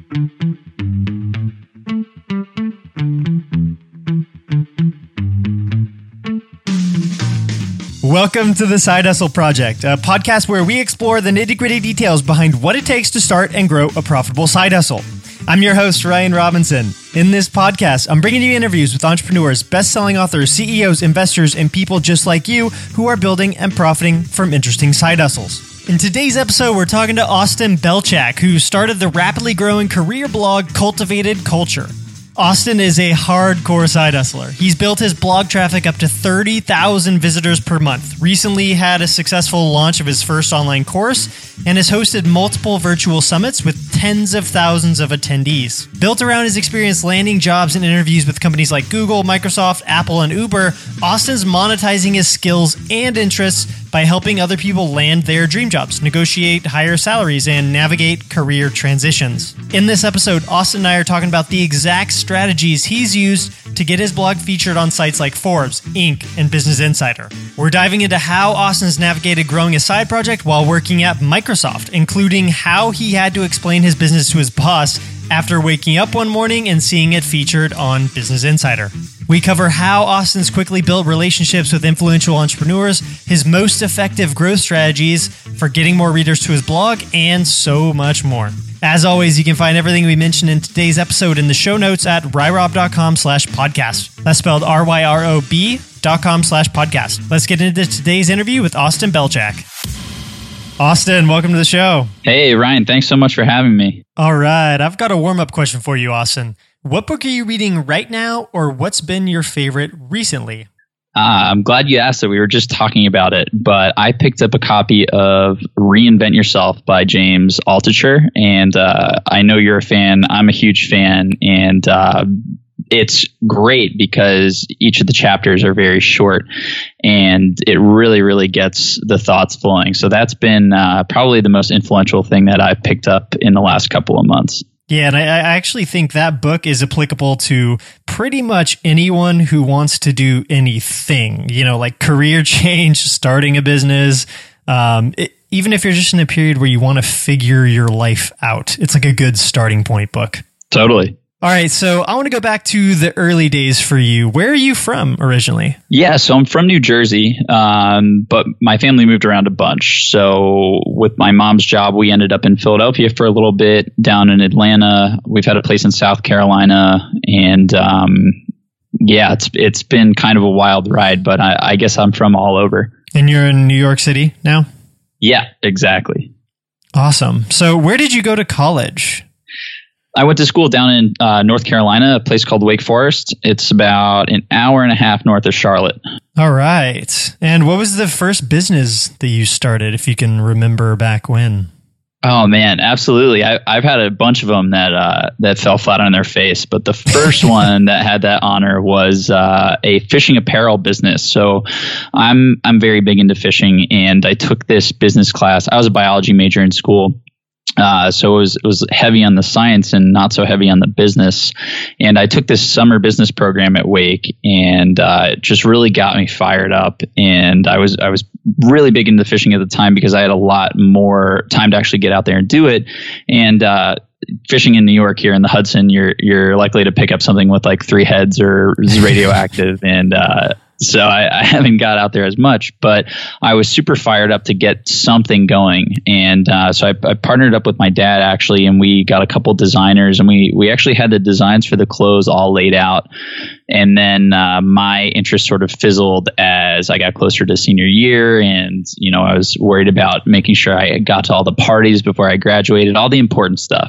Welcome to the Side Hustle Project, a podcast where we explore the nitty-gritty details behind what it takes to start and grow a profitable side hustle. I'm your host, Ryan Robinson. In this podcast, I'm bringing you interviews with entrepreneurs, best-selling authors, CEOs, investors, and people just like you who are building and profiting from interesting side hustles. In today's episode, we're talking to Austin Belchak, who started the rapidly growing career blog Cultivated Culture. Austin is a hardcore side hustler. He's built his blog traffic up to 30,000 visitors per month, recently had a successful launch of his first online course, and has hosted multiple virtual summits with tens of thousands of attendees. Built around his experience landing jobs and interviews with companies like Google, Microsoft, Apple, and Uber, Austin's monetizing his skills and interests by helping other people land their dream jobs, negotiate higher salaries, and navigate career transitions. In this episode, Austin and I are talking about the exact strategies he's used to get his blog featured on sites like Forbes, Inc., and Business Insider. We're diving into how Austin's navigated growing a side project while working at Microsoft, including how he had to explain his business to his boss after waking up one morning and seeing it featured on Business Insider. We cover how Austin's quickly built relationships with influential entrepreneurs, his most effective growth strategies for getting more readers to his blog, and so much more. As always, you can find everything we mentioned in today's episode in the show notes at ryrob.com/podcast. That's spelled RYROB.com/podcast. Let's get into today's interview with Austin Belchak. Austin, welcome to the show. Hey, Ryan. Thanks so much for having me. All right. I've got a warm-up question for you, Austin. What book are you reading right now, or what's been your favorite recently? I'm glad you asked that. We were just talking about it, but I picked up a copy of Reinvent Yourself by James Altucher, and I know you're a fan. I'm a huge fan, and it's great because each of the chapters are very short, and it really, really gets the thoughts flowing. So that's been probably the most influential thing that I've picked up in the last couple of months. Yeah, and I actually think that book is applicable to pretty much anyone who wants to do anything, like career change, starting a business. Even if you're just in a period where you want to figure your life out, it's like a good starting point book. Totally. All right, so I want to go back to the early days for you. Where are you from originally? Yeah, so I'm from New Jersey, but my family moved around a bunch. So with my mom's job, we ended up in Philadelphia for a little bit, down in Atlanta. We've had a place in South Carolina, and it's been kind of a wild ride, but I guess I'm from all over. And you're in New York City now? Yeah, exactly. Awesome. So where did you go to college? I went to school down in North Carolina, a place called Wake Forest. It's about an hour and a half north of Charlotte. All right. And what was the first business that you started, if you can remember back when? Oh, man, absolutely. I've had a bunch of them that fell flat on their face. But the first one that had that honor was a fishing apparel business. So I'm very big into fishing, and I took this business class. I was a biology major in school. So it was heavy on the science and not so heavy on the business. And I took this summer business program at Wake, and it just really got me fired up. And I was really big into fishing at the time because I had a lot more time to actually get out there and do it. And fishing in New York here in the Hudson, you're likely to pick up something with like 3 heads or is radioactive. And so I haven't got out there as much, but I was super fired up to get something going. And so I partnered up with my dad, actually, and we got a couple designers, and we actually had the designs for the clothes all laid out. And then my interest sort of fizzled as I got closer to senior year. And, I was worried about making sure I got to all the parties before I graduated, all the important stuff,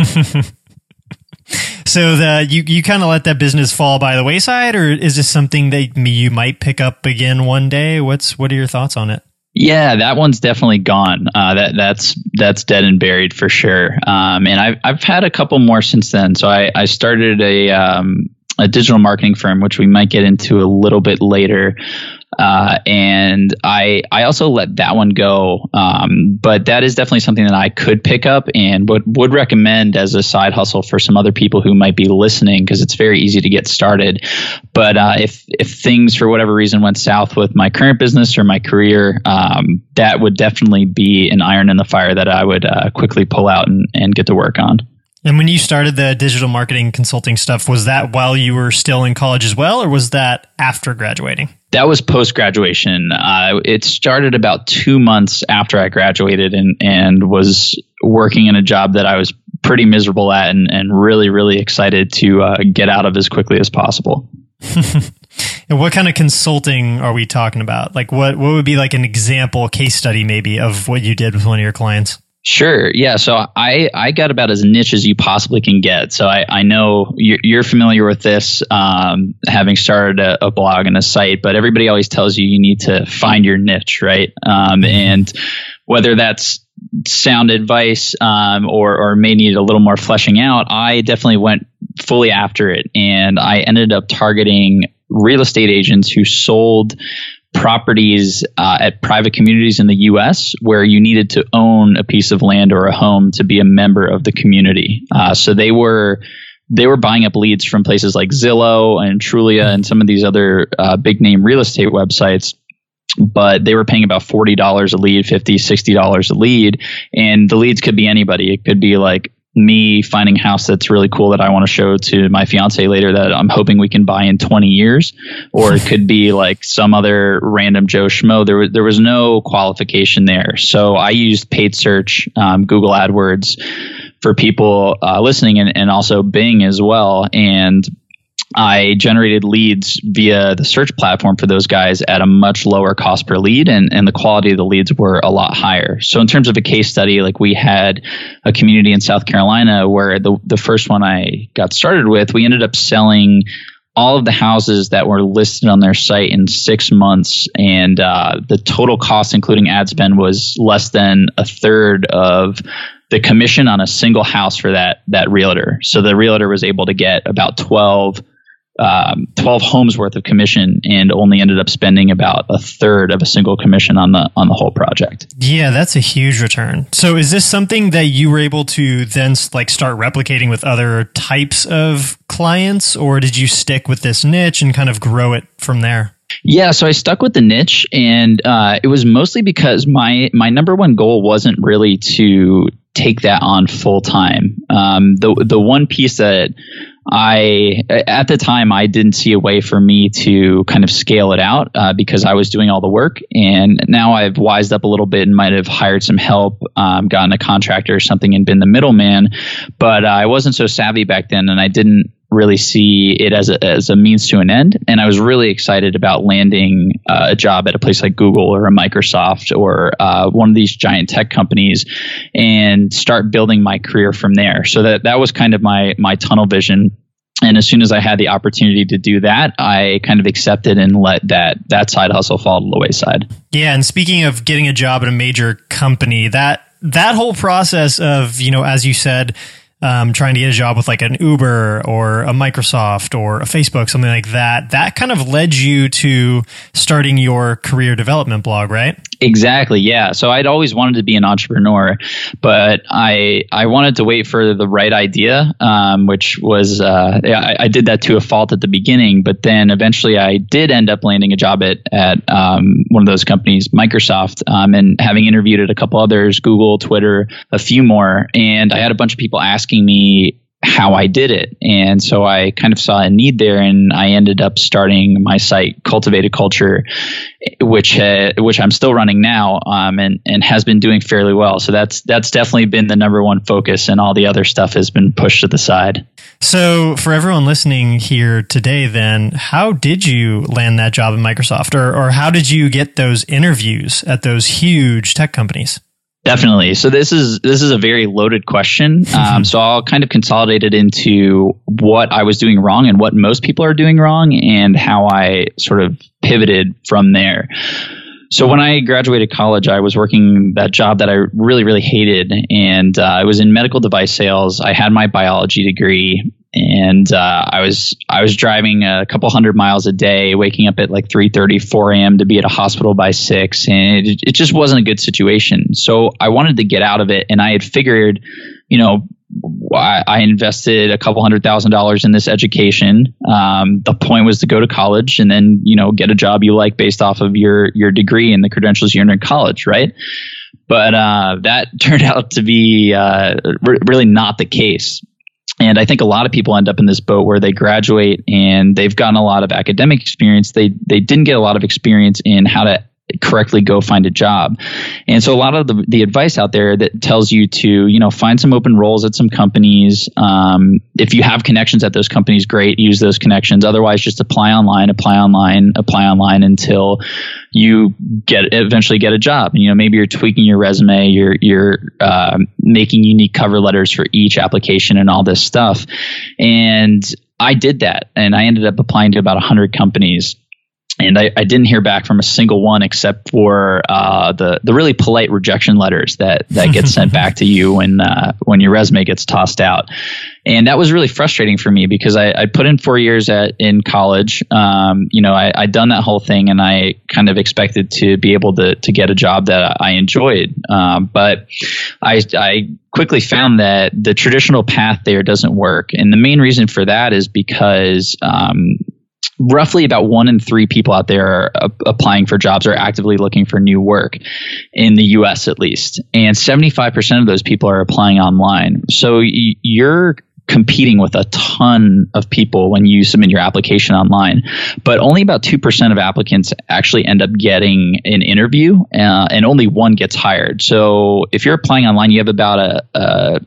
So you kind of let that business fall by the wayside, or is this something that you might pick up again one day? What are your thoughts on it? Yeah, that one's definitely gone. That's dead and buried for sure. And I've had a couple more since then. So I started a digital marketing firm, which we might get into a little bit later. And I also let that one go. But that is definitely something that I could pick up and would recommend as a side hustle for some other people who might be listening, because it's very easy to get started. But if things for whatever reason went south with my current business or my career, that would definitely be an iron in the fire that I would quickly pull out and get to work on. And when you started the digital marketing consulting stuff, was that while you were still in college as well, or was that after graduating? That was post-graduation. It started about 2 months after I graduated and was working in a job that I was pretty miserable at and really, really excited to get out of as quickly as possible. And what kind of consulting are we talking about? Like what would be like an example case study maybe of what you did with one of your clients? Sure. Yeah. So I got about as niche as you possibly can get. So I know you're familiar with this, having started a blog and a site, but everybody always tells you need to find your niche, right? And whether that's sound advice or may need a little more fleshing out, I definitely went fully after it. And I ended up targeting real estate agents who sold properties at private communities in the U.S. where you needed to own a piece of land or a home to be a member of the community. So they were buying up leads from places like Zillow and Trulia and some of these other big name real estate websites. But they were paying about $40 a lead, $50, $60 a lead. And the leads could be anybody. It could be like me finding a house that's really cool that I want to show to my fiance later that I'm hoping we can buy in 20 years. Or it could be like some other random Joe Schmo. There was no qualification there. So I used paid search, Google AdWords for people listening and also Bing as well. And I generated leads via the search platform for those guys at a much lower cost per lead, and the quality of the leads were a lot higher. So in terms of a case study, like we had a community in South Carolina where the first one I got started with, we ended up selling all of the houses that were listed on their site in 6 months. And the total cost, including ad spend, was less than a third of the commission on a single house for that realtor. So the realtor was able to get about 12 homes worth of commission and only ended up spending about a third of a single commission on the whole project. Yeah, that's a huge return. So is this something that you were able to then like start replicating with other types of clients, or did you stick with this niche and kind of grow it from there? Yeah, so I stuck with the niche, and it was mostly because my number one goal wasn't really to take that on full time. The one piece that at the time, I didn't see a way for me to kind of scale it out because I was doing all the work. And now I've wised up a little bit and might have hired some help, gotten a contractor or something and been the middleman. But I wasn't so savvy back then, and I didn't really see it as a means to an end. And I was really excited about landing a job at a place like Google or a Microsoft or one of these giant tech companies and start building my career from there. So that was kind of my tunnel vision. And as soon as I had the opportunity to do that, I kind of accepted and let that side hustle fall to the wayside. Yeah. And speaking of getting a job at a major company, that whole process of, as you said, trying to get a job with like an Uber or a Microsoft or a Facebook, something like that kind of led you to starting your career development blog, right? Exactly. Yeah. So I'd always wanted to be an entrepreneur, but I wanted to wait for the right idea, which was, I did that to a fault at the beginning, but then eventually I did end up landing a job at one of those companies, Microsoft, and having interviewed at a couple others, Google, Twitter, a few more. And I had a bunch of people asking me how I did it. And so I kind of saw a need there, and I ended up starting my site, Cultivated Culture, which I'm still running now, and has been doing fairly well. So that's definitely been the number one focus, and all the other stuff has been pushed to the side. So for everyone listening here today, then, how did you land that job at Microsoft, or how did you get those interviews at those huge tech companies? Definitely. So this is a very loaded question. So I'll kind of consolidate it into what I was doing wrong and what most people are doing wrong, and how I sort of pivoted from there. So when I graduated college, I was working that job that I really, really hated. And I was in medical device sales. I had my biology degree. And I was driving a couple 100 miles a day, waking up at like 3:30, 4 a.m. to be at a hospital by 6. And it just wasn't a good situation. So I wanted to get out of it. And I had figured, I invested a couple $100,000 in this education. The point was to go to college and then, get a job you like based off of your degree and the credentials you earned in college, right? But that turned out to be really not the case. And I think a lot of people end up in this boat where they graduate and they've gotten a lot of academic experience. They didn't get a lot of experience in how to correctly go find a job. And so a lot of the advice out there that tells you to, find some open roles at some companies. If you have connections at those companies, great, use those connections. Otherwise, just apply online until you eventually get a job. Maybe you're tweaking your resume, you're making unique cover letters for each application and all this stuff. And I did that, and I ended up applying to about 100 companies. And I didn't hear back from a single one except for the really polite rejection letters that get sent back to you when your resume gets tossed out. And that was really frustrating for me because I put in 4 years in college. I'd done that whole thing, and I kind of expected to be able to get a job that I enjoyed. But I quickly found that the traditional path there doesn't work. And the main reason for that is because roughly about 1 in 3 people out there are applying for jobs or actively looking for new work in the US at least. And 75% of those people are applying online. So you're competing with a ton of people when you submit your application online, but only about 2% of applicants actually end up getting an interview, and only 1 gets hired. So if you're applying online, you have about a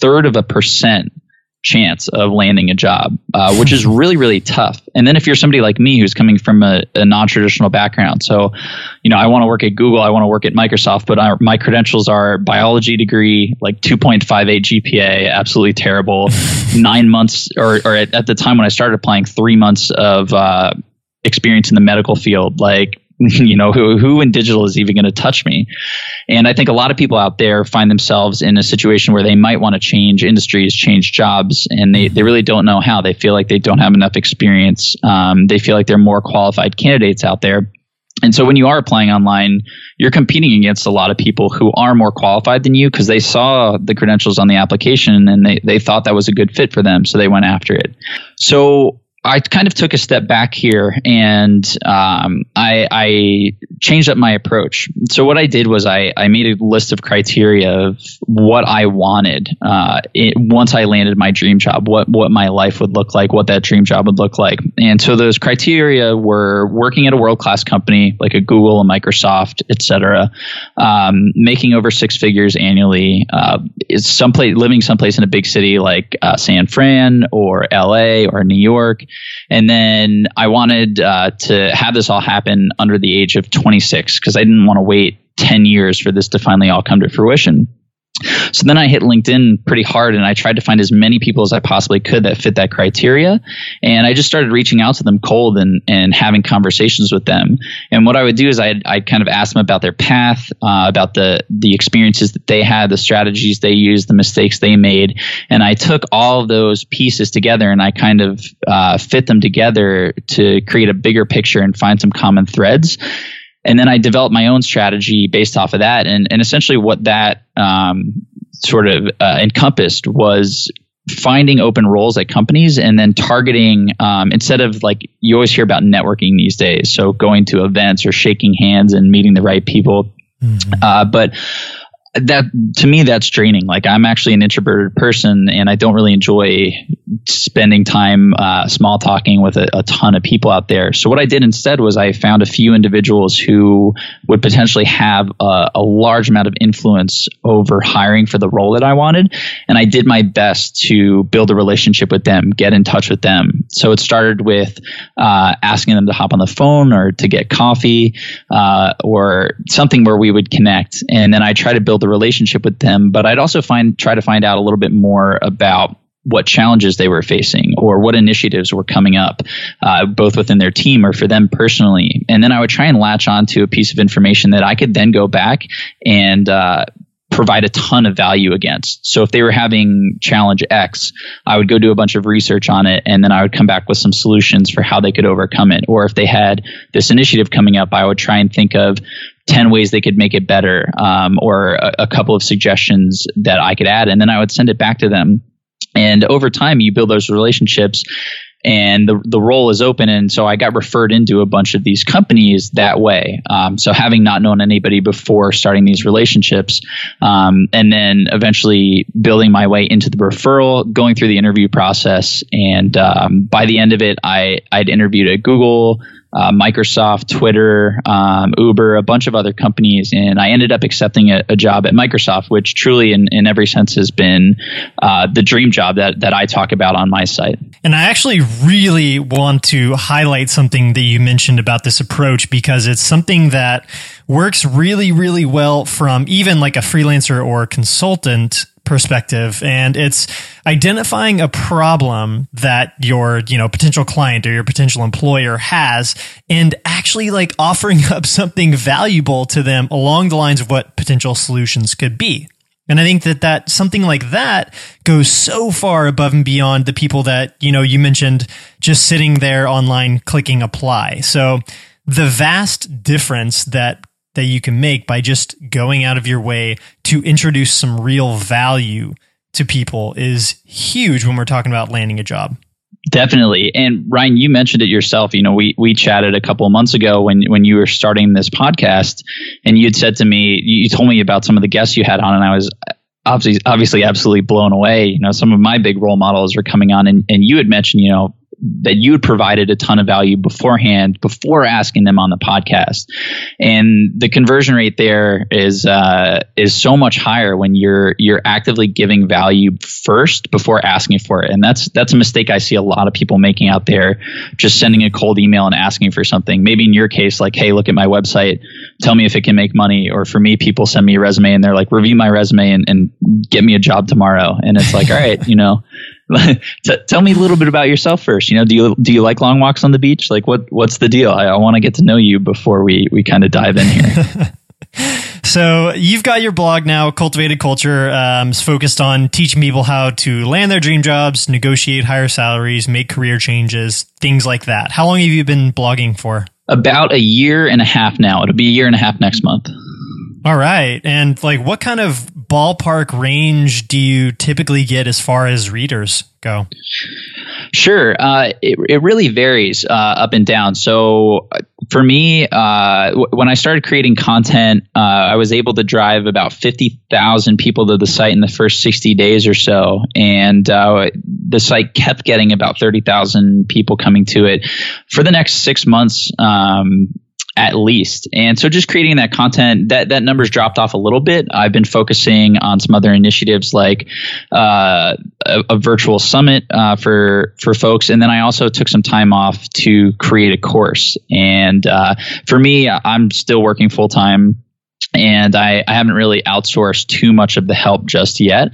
1/3% chance of landing a job, which is really, really tough. And then if you're somebody like me who's coming from a non-traditional background, so, I want to work at Google, I want to work at Microsoft, but my credentials are biology degree, like 2.58 GPA, absolutely terrible, 9 months, or at the time when I started applying, 3 months of experience in the medical field, like, who in digital is even going to touch me? And I think a lot of people out there find themselves in a situation where they might want to change industries, change jobs, and they really don't know how. They feel like they don't have enough experience. They feel like they're more qualified candidates out there. And so when you are applying online, you're competing against a lot of people who are more qualified than you because they saw the credentials on the application and they thought that was a good fit for them. So they went after it. So I kind of took a step back here, and I changed up my approach. So what I did was I made a list of criteria of what I wanted once I landed my dream job, what my life would look like, what that dream job would look like. And so those criteria were working at a world-class company like a Google, a Microsoft, et cetera, making over 6 figures annually, living someplace in a big city like San Fran or LA or New York. And then I wanted to have this all happen under the age of 26 because I didn't want to wait 10 years for this to finally all come to fruition. So then I hit LinkedIn pretty hard, and I tried to find as many people as I possibly could that fit that criteria. And I just started reaching out to them cold and having conversations with them. And what I would do is I'd kind of ask them about their path, about the experiences that they had, the strategies they used, the mistakes they made. And I took all of those pieces together and I kind of fit them together to create a bigger picture and find some common threads. And then I developed my own strategy based off of that. And essentially what that sort of encompassed was finding open roles at companies and then targeting, instead of like you always hear about networking these days. So going to events or shaking hands and meeting the right people. Mm-hmm. But that to me, that's draining. Like I'm actually an introverted person and I don't really enjoy spending time small talking with a ton of people out there. So what I did instead was I found a few individuals who would potentially have a large amount of influence over hiring for the role that I wanted. And I did my best to build a relationship with them, get in touch with them. So it started with asking them to hop on the phone or to get coffee or something where we would connect. And then I try to build a relationship with them, but I'd also try to find out a little bit more about what challenges they were facing or what initiatives were coming up, both within their team or for them personally. And then I would try and latch on to a piece of information that I could then go back and provide a ton of value against. So if they were having challenge X, I would go do a bunch of research on it, and then I would come back with some solutions for how they could overcome it. Or if they had this initiative coming up, I would try and think of 10 ways they could make it better, or a couple of suggestions that I could add, and then I would send it back to them. And over time, you build those relationships. and the role is open. And so I got referred into a bunch of these companies that way. So having not known anybody before starting these relationships, and then eventually building my way into the referral, going through the interview process. And by the end of it, I'd interviewed at Google, Microsoft, Twitter, Uber, a bunch of other companies. And I ended up accepting a job at Microsoft, which truly in every sense has been the dream job that I talk about on my site. And I actually really want to highlight something that you mentioned about this approach, because it's something that works really, really well from even like a freelancer or consultant perspective. And it's identifying a problem that your, potential client or your potential employer has, and actually like offering up something valuable to them along the lines of what potential solutions could be. And I think that something like that goes so far above and beyond the people that, you mentioned just sitting there online clicking apply. So the vast difference that you can make by just going out of your way to introduce some real value to people is huge when we're talking about landing a job. Definitely. And Ryan, you mentioned it yourself. We chatted a couple of months ago when you were starting this podcast, and you'd said to me, you told me about some of the guests you had on, and I was obviously absolutely blown away. Some of my big role models were coming on, and you had mentioned, that you had provided a ton of value beforehand, before asking them on the podcast. And the conversion rate there is so much higher when you're actively giving value first before asking for it. And that's a mistake I see a lot of people making out there, just sending a cold email and asking for something. Maybe in your case, like, hey, look at my website, tell me if it can make money. Or for me, people send me a resume and they're like, review my resume and get me a job tomorrow. And it's like, all right, tell me a little bit about yourself first. Do you like long walks on the beach? Like what's the deal? I want to get to know you before we kind of dive in here. So you've got your blog now, Cultivated Culture. It's focused on teaching people how to land their dream jobs, negotiate higher salaries, make career changes, things like that. How long have you been blogging for? About a year and a half now. It'll be a year and a half next month. All right. And what kind of ballpark range do you typically get as far as readers go? Sure. It really varies up and down. So for me, when I started creating content, I was able to drive about 50,000 people to the site in the first 60 days or so. And the site kept getting about 30,000 people coming to it for the next 6 months. At least. And so just creating that content, that number's dropped off a little bit. I've been focusing on some other initiatives like a virtual summit for folks. And then I also took some time off to create a course. And for me, I'm still working full time. And I haven't really outsourced too much of the help just yet.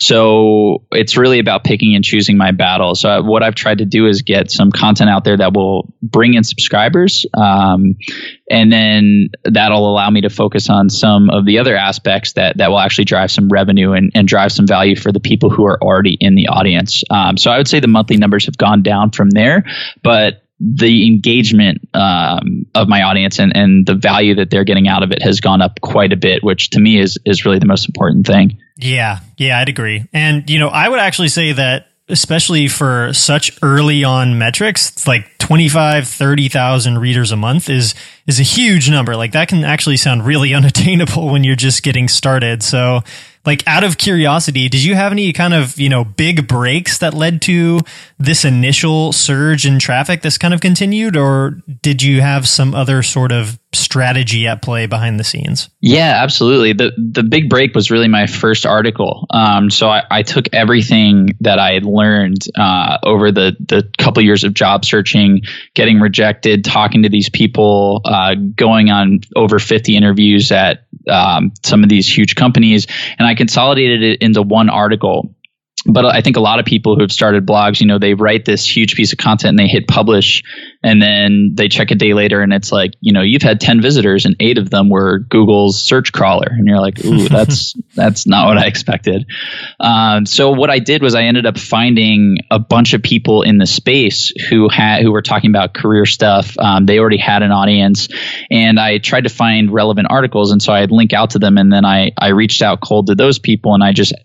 So it's really about picking and choosing my battles. So what I've tried to do is get some content out there that will bring in subscribers. And then that'll allow me to focus on some of the other aspects that will actually drive some revenue and drive some value for the people who are already in the audience. So I would say the monthly numbers have gone down from there, but the engagement of my audience and the value that they're getting out of it has gone up quite a bit, which to me is really the most important thing. Yeah, I'd agree. And, I would actually say that especially for such early on metrics, like 25, 30,000 readers a month is a huge number. Like that can actually sound really unattainable when you're just getting started. So out of curiosity, did you have any kind of, big breaks that led to this initial surge in traffic that's kind of continued, or did you have some other sort of strategy at play behind the scenes? Yeah, absolutely. The big break was really my first article. So I took everything that I had learned over the couple years of job searching, getting rejected, talking to these people, going on over 50 interviews at some of these huge companies, and I consolidated it into one article. But I think a lot of people who have started blogs, they write this huge piece of content and they hit publish, and then they check a day later and it's like, you've had 10 visitors and 8 of them were Google's search crawler. And you're like, ooh, that's not what I expected. So what I did was I ended up finding a bunch of people in the space who were talking about career stuff. They already had an audience, and I tried to find relevant articles. And so I'd link out to them, and then I reached out cold to those people, and I just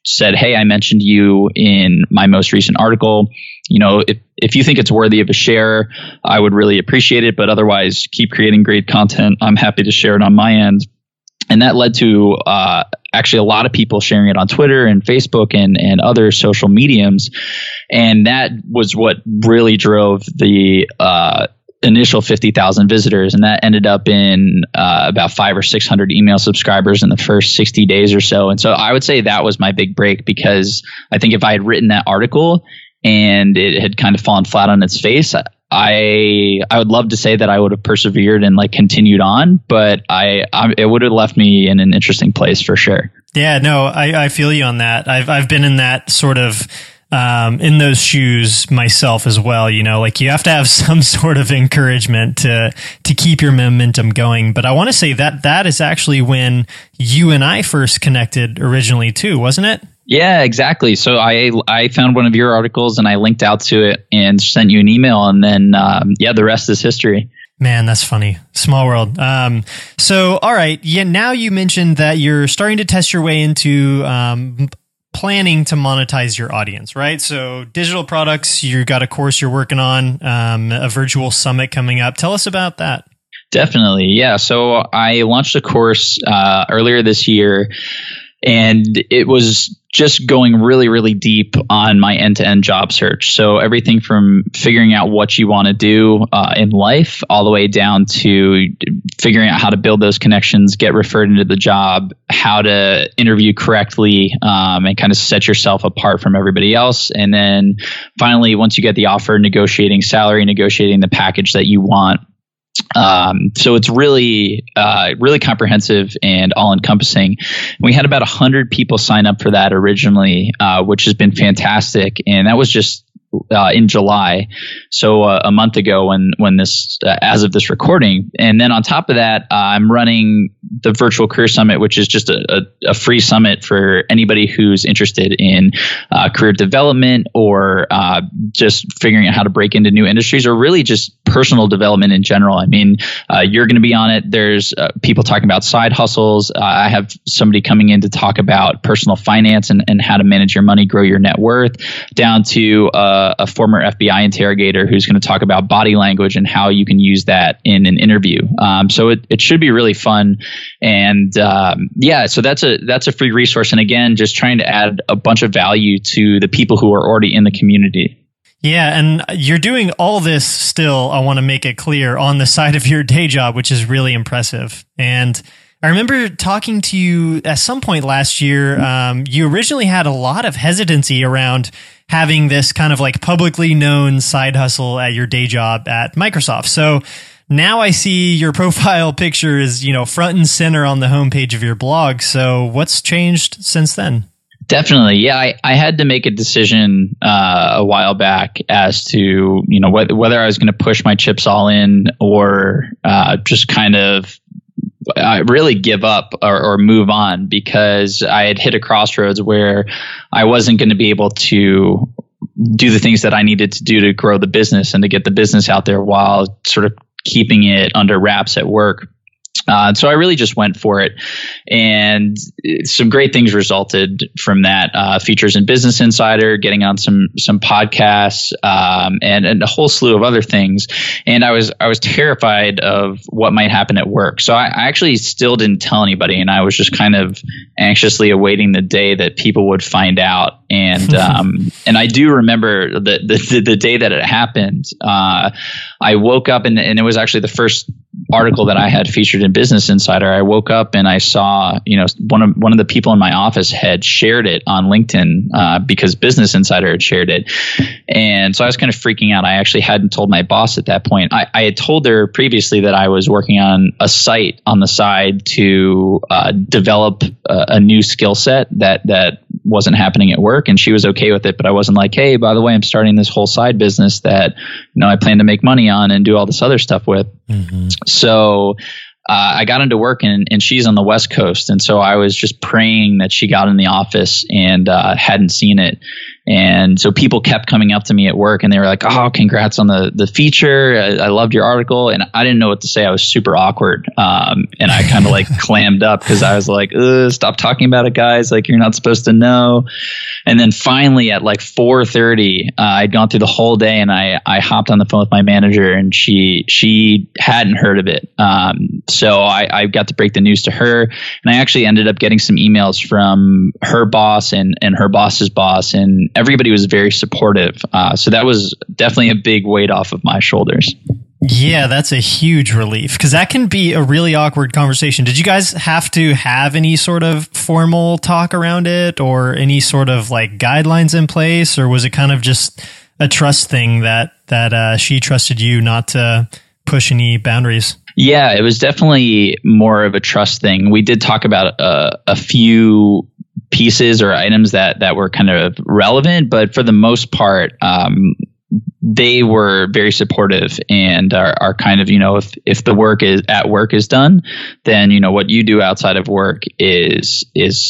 said, hey, I mentioned you in my most recent article. If you think it's worthy of a share, I would really appreciate it. But otherwise, keep creating great content. I'm happy to share it on my end. And that led to actually a lot of people sharing it on Twitter and Facebook and other social mediums. And that was what really drove the initial 50,000 visitors. And that ended up in about 500 or 600 email subscribers in the first 60 days or so. And so I would say that was my big break, because I think if I had written that article and it had kind of fallen flat on its face, I would love to say that I would have persevered and continued on, but it would have left me in an interesting place for sure. Yeah, no, I feel you on that. I've been in that sort of in those shoes myself as well. You have to have some sort of encouragement to keep your momentum going. But I want to say that is actually when you and I first connected originally too, wasn't it? Yeah, exactly. So I found one of your articles and I linked out to it and sent you an email, and then the rest is history. Man, that's funny. Small world. So, all right. Yeah. Now you mentioned that you're starting to test your way into planning to monetize your audience, right? So digital products, you got a course you're working on, a virtual summit coming up. Tell us about that. Definitely. Yeah. So I launched a course earlier this year, and it was just going really, really deep on my end-to-end job search. So everything from figuring out what you want to do in life, all the way down to figuring out how to build those connections, get referred into the job, how to interview correctly, and kind of set yourself apart from everybody else. And then finally, once you get the offer, negotiating salary, negotiating the package that you want. So it's really, really comprehensive and all encompassing. We had about 100 people sign up for that originally, which has been fantastic. And that was just in July. So a month ago when this, as of this recording. And then on top of that, I'm running the Virtual Career Summit, which is just a free summit for anybody who's interested in career development or just figuring out how to break into new industries, or really just personal development in general. I mean, you're going to be on it. There's people talking about side hustles. I have somebody coming in to talk about personal finance and how to manage your money, grow your net worth, down to a former FBI interrogator who's going to talk about body language and how you can use that in an interview. So it should be really fun. And so that's a free resource. And again, just trying to add a bunch of value to the people who are already in the community. Yeah, and you're doing all this still, I want to make it clear, on the side of your day job, which is really impressive. And I remember talking to you at some point last year. You originally had a lot of hesitancy around having this kind of publicly known side hustle at your day job at Microsoft. So now I see your profile picture is, front and center on the homepage of your blog. So what's changed since then? Definitely. Yeah. I had to make a decision a while back as to, whether I was going to push my chips all in or just kind of really give up or move on, because I had hit a crossroads where I wasn't going to be able to do the things that I needed to do to grow the business and to get the business out there while sort of keeping it under wraps at work. So I really just went for it, and some great things resulted from that. Features in Business Insider, getting on some podcasts, and a whole slew of other things. And I was terrified of what might happen at work. So I actually still didn't tell anybody, and I was just kind of anxiously awaiting the day that people would find out. And and I do remember the day that it happened. I woke up and it was actually the first article that I had featured in Business Insider. I woke up and I saw, one of the people in my office had shared it on LinkedIn because Business Insider had shared it. And so I was kind of freaking out. I actually hadn't told my boss at that point. I had told her previously that I was working on a site on the side to develop a new skill set that wasn't happening at work, and she was okay with it. But I wasn't like, hey, by the way, I'm starting this whole side business that I plan to make money on and do all this other stuff with. Mm-hmm. So I got into work, and she's on the West Coast, and so I was just praying that she got in the office and hadn't seen it. And so people kept coming up to me at work and they were like, "Oh, congrats on the feature. I loved your article." And I didn't know what to say. I was super awkward. And I kind of like clammed up because I was like, "Stop talking about it, guys. Like, you're not supposed to know." And then finally at like 4:30, I'd gone through the whole day and I hopped on the phone with my manager and she hadn't heard of it. So I got to break the news to her, and I actually ended up getting some emails from her boss and her boss's boss, and everybody was very supportive. So that was definitely a big weight off of my shoulders. Yeah, that's a huge relief, because that can be a really awkward conversation. Did you guys have to have any sort of formal talk around it, or any sort of like guidelines in place, or was it kind of just a trust thing that she trusted you not to push any boundaries? Yeah, it was definitely more of a trust thing. We did talk about a few pieces or items that were kind of relevant, but for the most part, they were very supportive and are kind of, if the work is done, then, what you do outside of work is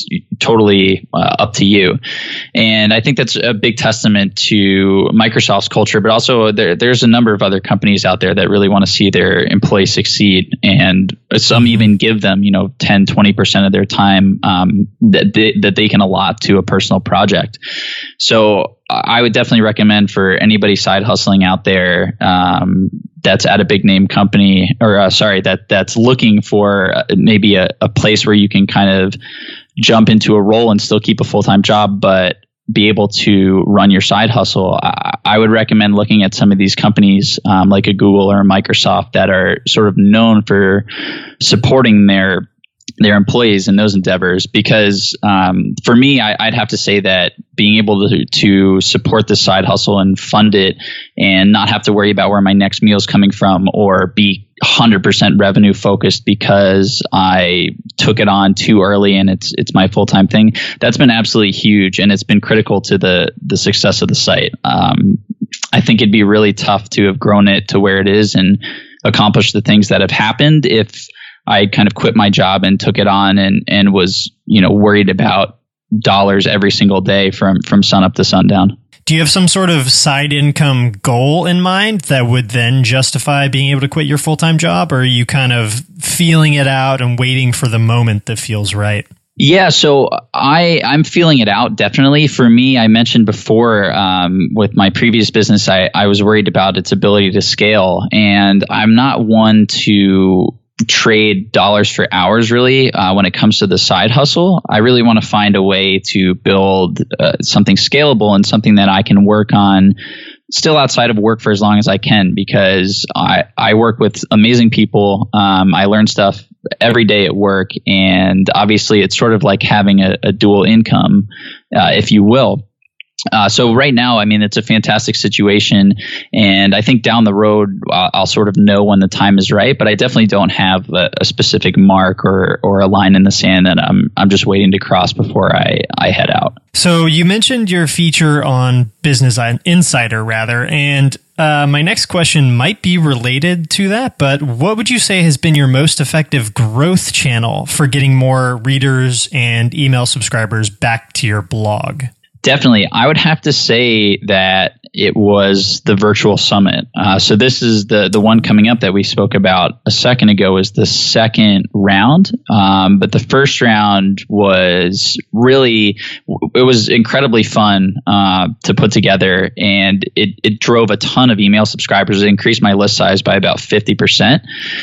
totally up to you. And I think that's a big testament to Microsoft's culture, but also there's a number of other companies out there that really want to see their employees succeed. And some even give them, 10, 20% of their time that they can allot to a personal project. So I would definitely recommend for anybody side hustling out there that's at a big name company, or that's looking for maybe a place where you can kind of jump into a role and still keep a full-time job, but be able to run your side hustle. I would recommend looking at some of these companies like a Google or a Microsoft that are sort of known for supporting their employees in those endeavors, because for me, I'd have to say that being able to support the side hustle and fund it and not have to worry about where my next meal is coming from, or be 100% revenue focused because I took it on too early and it's my full-time thing, that's been absolutely huge, and it's been critical to the success of the site. I think it'd be really tough to have grown it to where it is and accomplished the things that have happened if I kind of quit my job and took it on and was, worried about dollars every single day from sun up to sundown. Do you have some sort of side income goal in mind that would then justify being able to quit your full-time job? Or are you kind of feeling it out and waiting for the moment that feels right? Yeah, so I'm feeling it out, definitely. For me, I mentioned before with my previous business, I was worried about its ability to scale. And I'm not one to trade dollars for hours, really, when it comes to the side hustle. I really want to find a way to build something scalable and something that I can work on still outside of work for as long as I can, because I work with amazing people. I learn stuff every day at work, and obviously it's sort of like having a dual income, if you will. So right now, I mean, it's a fantastic situation, and I think down the road, I'll sort of know when the time is right, but I definitely don't have a specific mark or a line in the sand that I'm just waiting to cross before I head out. So you mentioned your feature on Business Insider, and my next question might be related to that, but what would you say has been your most effective growth channel for getting more readers and email subscribers back to your blog? Definitely. I would have to say that it was the virtual summit. So this is the one coming up that we spoke about a second ago, is the second round. But the first round was it was incredibly fun to put together, and it drove a ton of email subscribers. It increased my list size by about 50%.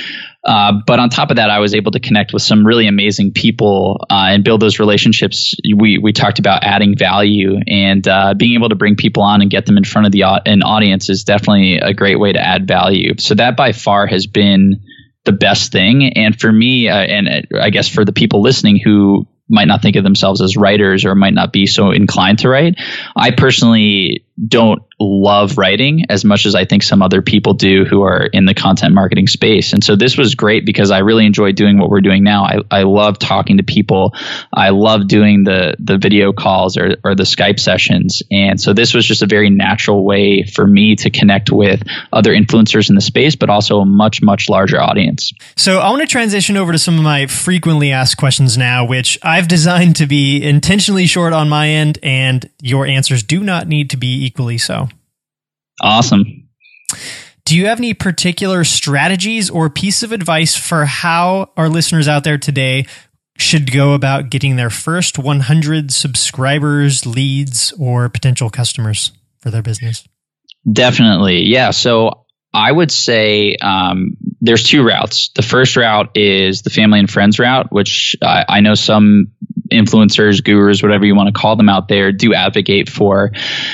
But on top of that, I was able to connect with some really amazing people and build those relationships. We talked about adding value, and being able to bring people on and get them in front of an audience is definitely a great way to add value. So that by far has been the best thing. And for me, and I guess for the people listening who might not think of themselves as writers or might not be so inclined to write, I personally don't love writing as much as I think some other people do who are in the content marketing space. And so this was great because I really enjoy doing what we're doing now. I love talking to people. I love doing the video calls or the Skype sessions. And so this was just a very natural way for me to connect with other influencers in the space, but also a much, much larger audience. So I want to transition over to some of my frequently asked questions now, which I've designed to be intentionally short on my end, and your answers do not need to be equally so. Awesome. Do you have any particular strategies or piece of advice for how our listeners out there today should go about getting their first 100 subscribers, leads, or potential customers for their business? Definitely. Yeah. So I would say there's two routes. The first route is the family and friends route, which I know some influencers, gurus, whatever you want to call them out there, do advocate for.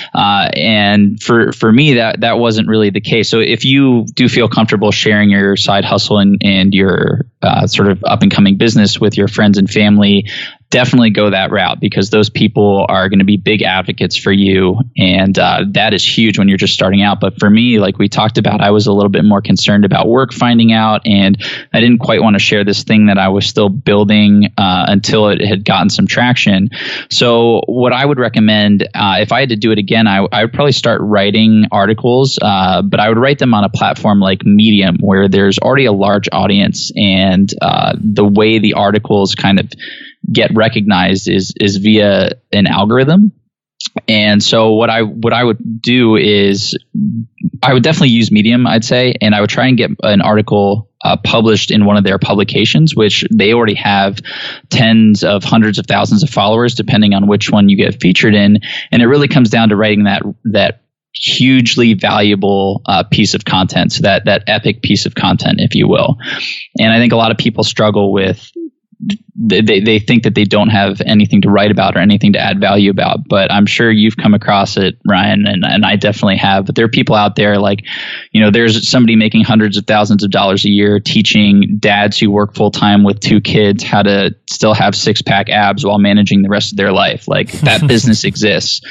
And for me, that wasn't really the case. So if you do feel comfortable sharing your side hustle and your sort of up and coming business with your friends and family, definitely go that route, because those people are going to be big advocates for you. And that is huge when you're just starting out. But for me, like we talked about, I was a little bit more concerned about work finding out, and I didn't quite want to share this thing that I was still building until it had gotten some traction. So what I would recommend, if I had to do it again, I would probably start writing articles, but I would write them on a platform like Medium, where there's already a large audience, and the way the articles kind of get recognized is via an algorithm. And so what I would do is I would definitely use Medium, I'd say, and I would try and get an article published in one of their publications, which they already have tens of hundreds of thousands of followers, depending on which one you get featured in. And it really comes down to writing that hugely valuable piece of content, so that epic piece of content, if you will. And I think a lot of people struggle with, they think that they don't have anything to write about or anything to add value about, but I'm sure you've come across it, Ryan, and I definitely have. But there are people out there like, there's somebody making hundreds of thousands of dollars a year teaching dads who work full time with 2 kids how to still have 6-pack abs while managing the rest of their life. Like, that business exists.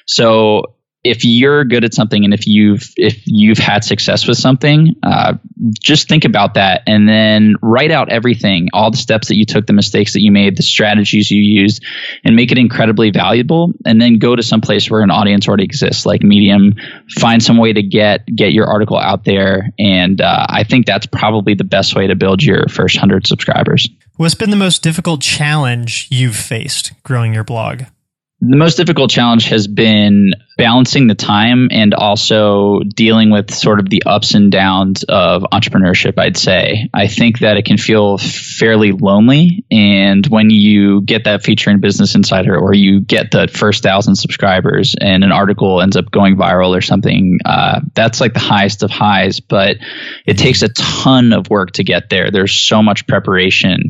So if you're good at something, and if you've had success with something, just think about that, and then write out everything, all the steps that you took, the mistakes that you made, the strategies you used, and make it incredibly valuable. And then go to some place where an audience already exists, like Medium. Find some way to get your article out there, and I think that's probably the best way to build your first 100 subscribers. What's been the most difficult challenge you've faced growing your blog? The most difficult challenge has been balancing the time and also dealing with sort of the ups and downs of entrepreneurship, I'd say. I think that it can feel fairly lonely. And when you get that feature in Business Insider, or you get the first 1,000 subscribers and an article ends up going viral or something, that's like the highest of highs. But it takes a ton of work to get there. There's so much preparation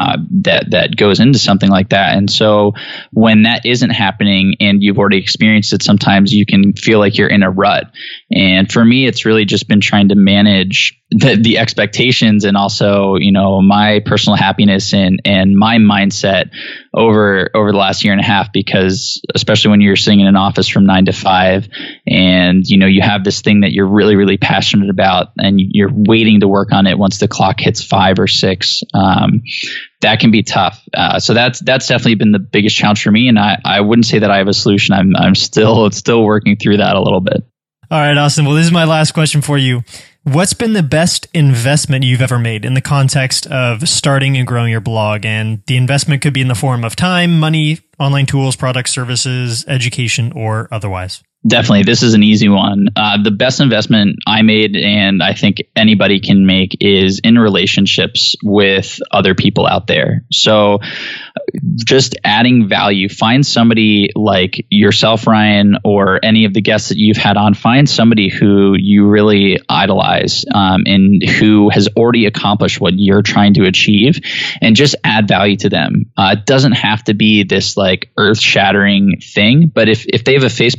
that goes into something like that. And so when that isn't happening and you've already experienced it, sometimes you can feel like you're in a rut. And for me, it's really just been trying to manage the expectations, and also, my personal happiness and my mindset over the last year and a half, because especially when you're sitting in an office from 9 to 5 and, you have this thing that you're really, really passionate about and you're waiting to work on it once the clock hits 5 or 6, that can be tough. So that's definitely been the biggest challenge for me. And I wouldn't say that I have a solution. I'm still working through that a little bit. All right, Austin. Well, this is my last question for you. What's been the best investment you've ever made in the context of starting and growing your blog? And the investment could be in the form of time, money, online tools, products, services, education, or otherwise. Definitely. This is an easy one. The best investment I made, and I think anybody can make, is in relationships with other people out there. So just adding value. Find somebody like yourself, Ryan, or any of the guests that you've had on. Find somebody who you really idolize and who has already accomplished what you're trying to achieve, and just add value to them. It doesn't have to be this like earth-shattering thing, but if they have a Facebook group and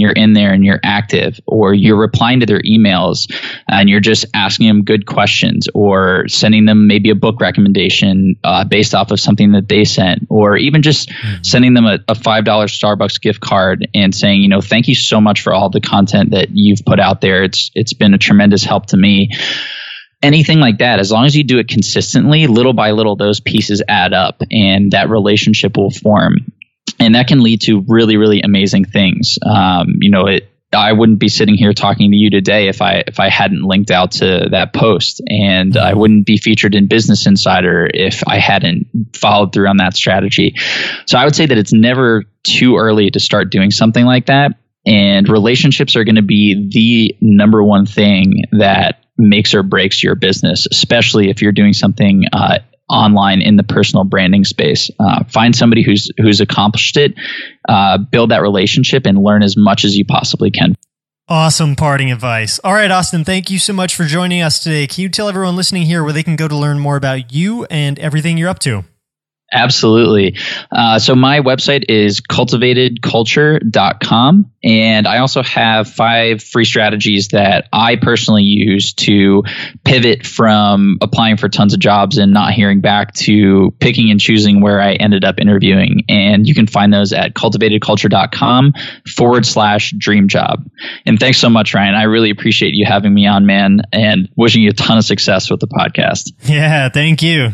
you're in there and you're active, or you're replying to their emails and you're just asking them good questions, or sending them maybe a book recommendation based off of something that they sent, or even just sending them a $5 Starbucks gift card and saying, you know, thank you so much for all the content that you've put out there. It's been a tremendous help to me. Anything like that, as long as you do it consistently, little by little, those pieces add up and that relationship will form. And that can lead to really, really amazing things. I wouldn't be sitting here talking to you today if I hadn't linked out to that post, and I wouldn't be featured in Business Insider if I hadn't followed through on that strategy. So I would say that it's never too early to start doing something like that. And relationships are going to be the number one thing that makes or breaks your business, especially if you're doing something online in the personal branding space. Find somebody who's accomplished it, build that relationship, and learn as much as you possibly can. Awesome parting advice. All right, Austin, thank you so much for joining us today. Can you tell everyone listening here where they can go to learn more about you and everything you're up to? Absolutely. So my website is cultivatedculture.com. And I also have 5 free strategies that I personally use to pivot from applying for tons of jobs and not hearing back to picking and choosing where I ended up interviewing. And you can find those at cultivatedculture.com/dream job. And thanks so much, Ryan. I really appreciate you having me on, man, and wishing you a ton of success with the podcast. Yeah, thank you.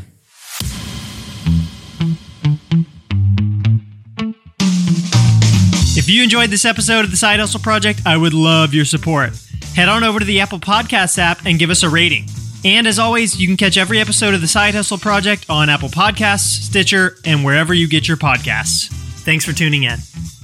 If you enjoyed this episode of the Side Hustle Project, I would love your support. Head on over to the Apple Podcasts app and give us a rating. And as always, you can catch every episode of the Side Hustle Project on Apple Podcasts, Stitcher, and wherever you get your podcasts. Thanks for tuning in.